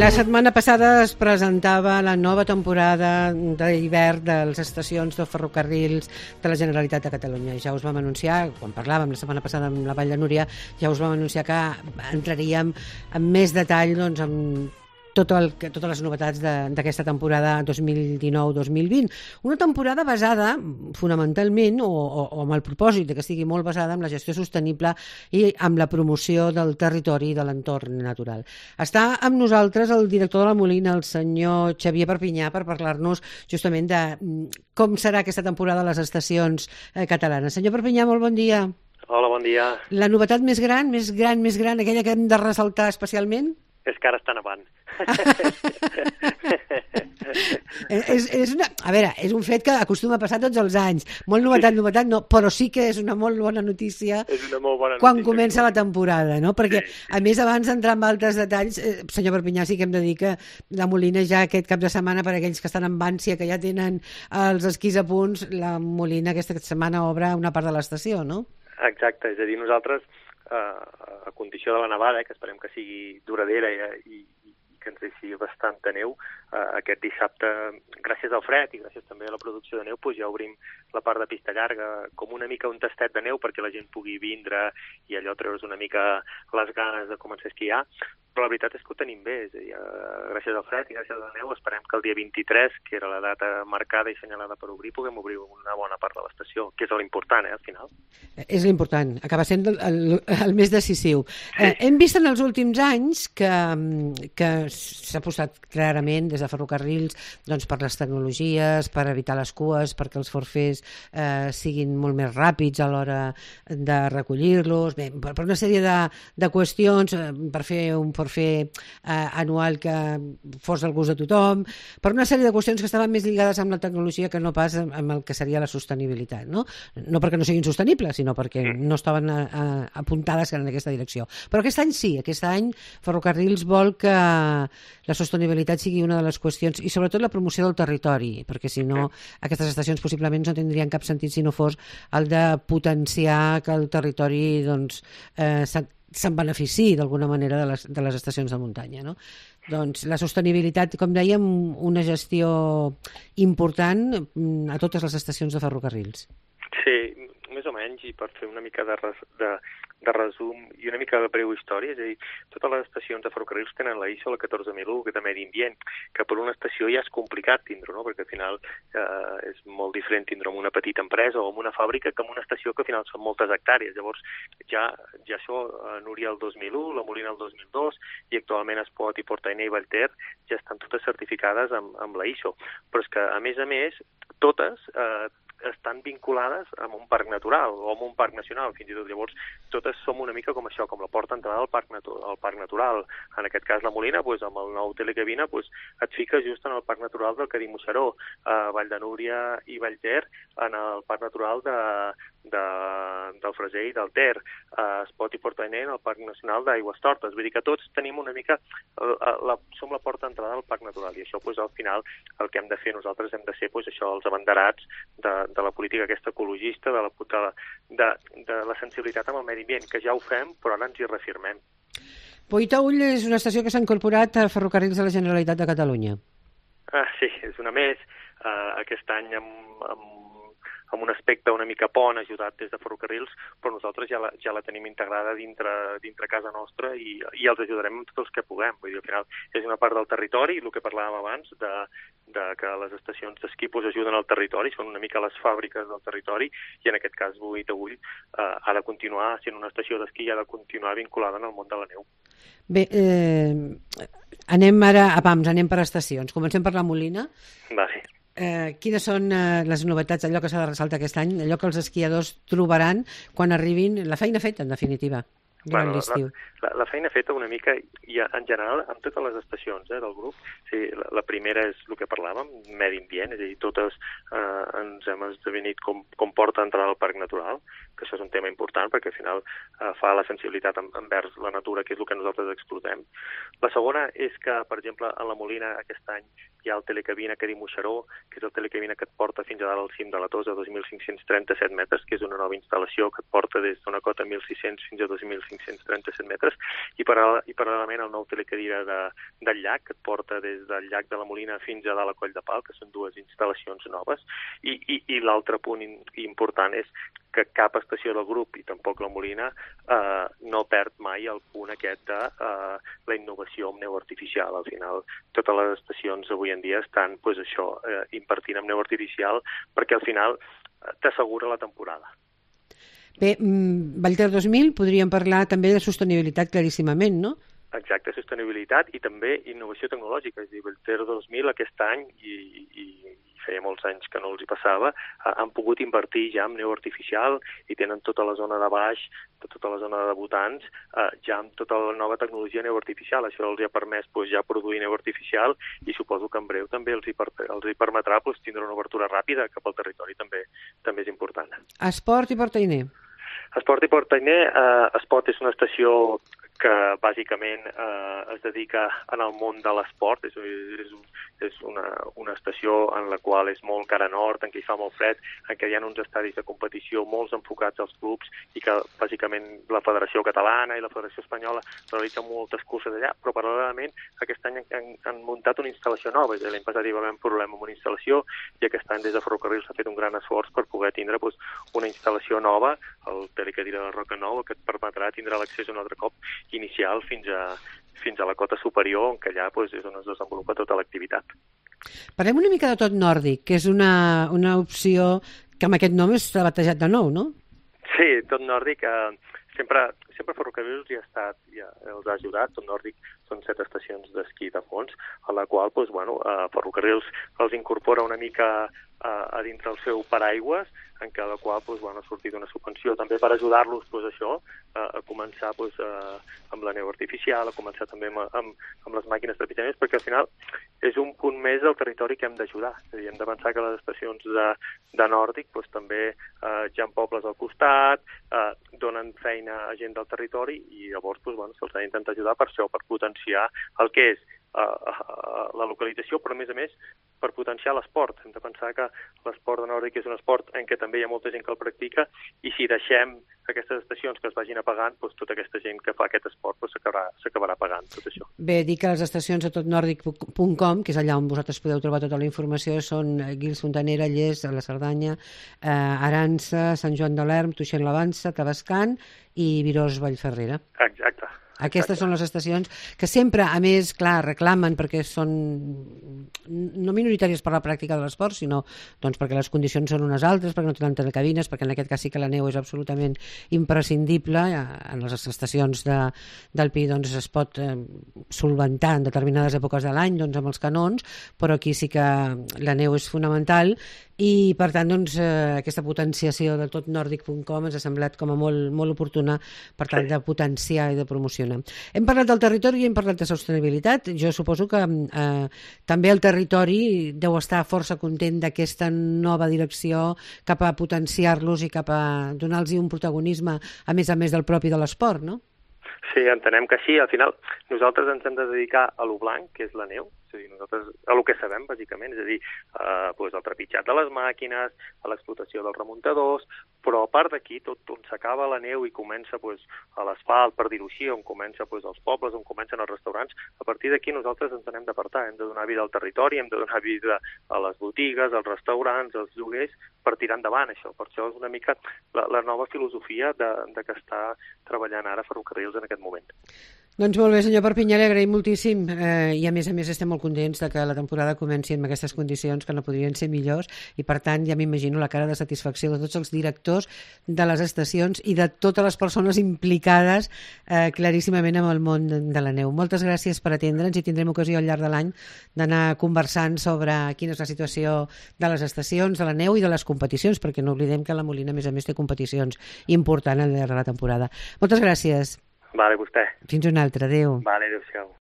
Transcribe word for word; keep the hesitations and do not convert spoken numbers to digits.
La setmana passada es presentava la nova temporada d'hivern de les estacions de ferrocarrils de la Generalitat de Catalunya. Ja us vam anunciar, quan parlàvem la setmana passada amb la Vall de Núria, ja us vam anunciar que entraríem en més detall doncs, amb tot el, totes les novetats d'aquesta temporada dos mil dinou dos mil vint. Una temporada basada fonamentalment o, o, o amb el propòsit de que estigui molt basada en la gestió sostenible i amb la promoció del territori i de l'entorn natural. Està amb nosaltres el director de la Molina, el senyor Xavier Perpinyà, per parlar-nos justament de com serà aquesta temporada a les estacions catalanes. Senyor Perpinyà, molt bon dia. Hola, bon dia. La novetat més gran, més gran, més gran, aquella que hem de ressaltar especialment? És que ara està nevant. és, és una, a veure, és un fet que acostuma a passar tots els anys. Molt novetat, novetat, no, però sí que és una molt bona notícia, és una molt bona quan notícia, comença clar. La temporada, no? Perquè, sí, sí. a més, abans d'entrar en altres detalls, eh, senyor Perpinyà, sí que hem de dir que la Molina ja aquest cap de setmana, per aquells que estan en Ànsia, que ja tenen els esquís a punts, la Molina aquesta setmana obre una part de l'estació, no? Exacte, és a dir, nosaltres, eh, a condició de la nevada, eh, que esperem que sigui duradera i, i que ens deixi bastanta neu, eh, aquest dissabte, gràcies al fred i gràcies també a la producció de neu, doncs ja obrim la part de pista llarga, com una mica un tastet de neu perquè la gent pugui vindre i allò treure's una mica les ganes de començar a esquiar, però la veritat és que ho tenim bé, és a dir, gràcies al fred i gràcies a la neu esperem que el dia vint-i-tres, que era la data marcada i senyalada per obrir, puguem obrir una bona part de l'estació, que és l'important, eh, al final. És l'important, acaba sent el, el, el més decisiu. Sí. Eh, hem vist en els últims anys que, que s'ha posat clarament des de ferrocarrils doncs, per les tecnologies, per evitar les cues, perquè els forfers eh, siguin molt més ràpids a l'hora de recollir-los, bé, per, per una sèrie de, de qüestions, eh, per fer un forfer eh, anual que fos del gust de tothom, per una sèrie de qüestions que estaven més lligades amb la tecnologia que no pas amb, amb el que seria la sostenibilitat, no? No perquè no siguin sostenibles, sinó perquè no estaven a, a, apuntades en aquesta direcció. Però aquest any sí, aquest any Ferrocarrils vol que la sostenibilitat sigui una de les qüestions i sobretot la promoció del territori, perquè si no aquestes estacions possiblement no tindrien cap sentit si no fos el de potenciar que el territori doncs, eh, se'n beneficiï d'alguna manera de les, de les estacions de muntanya, no? Doncs la sostenibilitat, com dèiem, una gestió important a totes les estacions de ferrocarrils. Sí, més o menys, i per fer una mica de, res, de, de resum i una mica de breu història, és a dir, totes les estacions de ferrocarrils tenen la I S O la catorze mil u, que és de medi ambient, que per una estació ja és complicat tindre, no? Perquè al final eh, és molt diferent tindre en una petita empresa o en una fàbrica que en una estació que al final són moltes hectàrees. Llavors, ja, ja això, eh, Núria el dos mil u, la Molina el dos mil dos, i actualment Espot i Portainer i Vallter ja estan totes certificades amb, amb la I S O. Però és que, a més a més, totes eh, estan vinculades amb un parc natural o amb un parc nacional, fins i tot. Llavors, totes som una mica com això, com la porta d'entrada al parc, natu al parc natural. En aquest cas, la Molina, doncs, amb el nou telecabina, doncs, et fiques just en el parc natural del Cadí Moixeró, eh, Vall de Núria i Vallter, en el parc natural de, de, del Freser i del Ter, eh, Espot i Portainer en el Parc Nacional d'Aigües Tortes. Vull dir que tots tenim una mica, la, la, som la porta d'entrada al parc natural, i això, doncs, al final, el que hem de fer nosaltres hem de ser, doncs, això, els abanderats de, de la política aquesta ecologista, de la, de, de, de la sensibilitat amb el medi ambient, que ja ho fem, però ara ens hi reafirmem. Poïta-Ull és una estació que s'ha incorporat a Ferrocarrils de la Generalitat de Catalunya. Ah, sí, és una més. Uh, aquest any amb, amb amb un aspecte una mica pont ajudat des de ferrocarrils, però nosaltres ja la, ja la tenim integrada dintre, dintre casa nostra i, i els ajudarem amb tots els que puguem. Vull dir, al final és una part del territori, el que parlàvem abans, de, de que les estacions d'esquí pues, ajuden al territori, són una mica les fàbriques del territori, i en aquest cas Poïta-Ull eh, ha de continuar sent una estació d'esquí i ha de continuar vinculada en el món de la neu. Bé, eh, anem ara a pams, anem per estacions. Comencem per la Molina. Vale. Eh, quines són eh, les novetats, allò que s'ha de ressaltar aquest any, allò que els esquiadors trobaran quan arribin, la feina feta, en definitiva, durant bueno, l'estiu? La, la, la feina feta una mica, i en general, amb totes les estacions eh, del grup. Sí, la, la primera és el que parlàvem, medi ambient, és a dir, totes eh, ens hem esdevenit com, com porta d'entrada al parc natural, que això és un tema important perquè al final eh, fa la sensibilitat envers la natura, que és el que nosaltres explotem. La segona és que, per exemple, a la Molina aquest any hi ha el telecabina Cadí Moixeró, que és el telecabina que et porta fins a dalt al cim de la Tosa, a dos mil cinc-cents trenta-set metres, que és una nova instal·lació que et porta des d'una cota mil sis-cents fins a dos mil cinc-cents cinc-cents trenta-set metres, i, paral i paral·lelament el nou telecadira de, del llac, que et porta des del llac de la Molina fins a dalt a Coll de Pal, que són dues instal·lacions noves, i, i, i l'altre punt in, important és que cap estació del grup, i tampoc la Molina, eh, no perd mai el punt aquest de eh, la innovació amb neu artificial. Al final, totes les estacions avui en dia estan pues, això, eh, impartint amb neu artificial, perquè al final eh, t'assegura la temporada. Bé, Vallter dos mil podríem parlar també de sostenibilitat claríssimament, no? Exacte, sostenibilitat i també innovació tecnològica. És a dir, Vallter dos mil aquest any, i, i, i feia molts anys que no els hi passava, han pogut invertir ja en neu artificial i tenen tota la zona de baix, tota la zona de debutants, eh, ja amb tota la nova tecnologia neu artificial. Això els ha permès pues, ja produir neu artificial i suposo que en breu també els hi, per, els hi permetrà pues, tindre una obertura ràpida cap al territori, també també és important. Esport i Portainer. Esport i Portainer, eh, Esport és una estació que bàsicament eh, es dedica en el món de l'esport, és, és, és una, una estació en la qual és molt cara nord, en què hi fa molt fred, en què hi ha uns estadis de competició molts enfocats als clubs i que bàsicament la Federació Catalana i la Federació Espanyola realitzen moltes curses allà, però paral·lelament aquest any han, han muntat una instal·lació nova. L'any passat hi va haver un problema amb una instal·lació i aquest any des de Ferrocarrils s'ha fet un gran esforç per poder tindre pues, una instal·lació nova, el telecadira de Roca Nou, que et permetrà tindre l'accés un altre cop inicial fins a, fins a la cota superior, on que allà pues, és on es desenvolupa tota l'activitat. Parlem una mica de tot nòrdic, que és una, una opció que amb aquest nom s'ha batejat de nou, no? Sí, tot nòrdic, eh, sempre, sempre Ferrocarrils hi ha estat, ja els ha ajudat. Tot nòrdic són set estacions d'esquí de fons, a la qual pues, bueno, eh, Ferrocarrils els incorpora una mica a, a dintre el seu paraigües, en cada qual pues, bueno, ha sortit una subvenció també per ajudar-los pues, això, a, a començar pues, a, amb la neu artificial, a començar també amb, amb, amb les màquines de pitjaments, perquè al final és un punt més del territori que hem d'ajudar. És a dir, hem de pensar que les estacions de, de nòrdic pues, també eh, ja han pobles al costat, eh, donen feina a gent del territori i llavors pues, bueno, se'ls ha d'intentar ajudar per això, per potenciar el que és uh, la localització, però a més a més per potenciar l'esport. Hem de pensar que l'esport de nòrdic és un esport en què també hi ha molta gent que el practica i si deixem aquestes estacions que es vagin apagant, doncs tota aquesta gent que fa aquest esport doncs s'acabarà pagant tot això. Bé, dir que les estacions a totnòrdic punt com, que és allà on vosaltres podeu trobar tota la informació, són Guils, Fontanera, Lles, la Cerdanya, eh, Arança, Sant Joan de l'Erm, Tuixén la Vansa, Tavascan i Virós Vallferrera. Exacte. Aquestes són les estacions que sempre, a més, clar, reclamen perquè són no minoritàries per la pràctica de l'esport, sinó doncs, perquè les condicions són unes altres, perquè no tenen telecabines, perquè en aquest cas sí que la neu és absolutament imprescindible. En les estacions de, del Pi doncs, es pot eh, solventar en determinades èpoques de l'any doncs, amb els canons, però aquí sí que la neu és fonamental i, per tant, doncs, eh, aquesta potenciació de totnòrdic punt com ens ha semblat com a molt, molt oportuna per tal de potenciar i de promocionar. Hem parlat del territori i hem parlat de sostenibilitat. Jo suposo que eh, també el territori deu estar força content d'aquesta nova direcció cap a potenciar-los i cap a donar-los un protagonisme, a més a més del propi de l'esport, no? Sí, entenem que sí. Al final, nosaltres ens hem de dedicar a lo blanc, que és la neu, és a dir, nosaltres, a lo que sabem, bàsicament, és a dir, eh, doncs el trepitjat de les màquines, a l'explotació dels remuntadors, però a part d'aquí, tot on s'acaba la neu i comença doncs, a l'asfalt, per dir-ho així, on comença doncs, els pobles, on comencen els restaurants, a partir d'aquí nosaltres ens n'hem d'apartar, hem de donar vida al territori, hem de donar vida a les botigues, als restaurants, als lloguers, per tirar endavant això. Per això és una mica la, la nova filosofia de, de que està treballant ara Ferrocarrils en aquest moment. Doncs molt bé, senyor Perpinyà, li agraïm moltíssim eh, i a més a més estem molt contents de que la temporada comenci en aquestes condicions que no podrien ser millors i per tant ja m'imagino la cara de satisfacció de tots els directors de les estacions i de totes les persones implicades eh, claríssimament amb el món de la neu. Moltes gràcies per atendre'ns i tindrem ocasió al llarg de l'any d'anar conversant sobre quina és la situació de les estacions, de la neu i de les competicions, perquè no oblidem que la Molina a més a més té competicions importants al llarg de la temporada. Moltes gràcies. Vale, vostè. Fins una altra. Adéu. Vale, adéu-siau.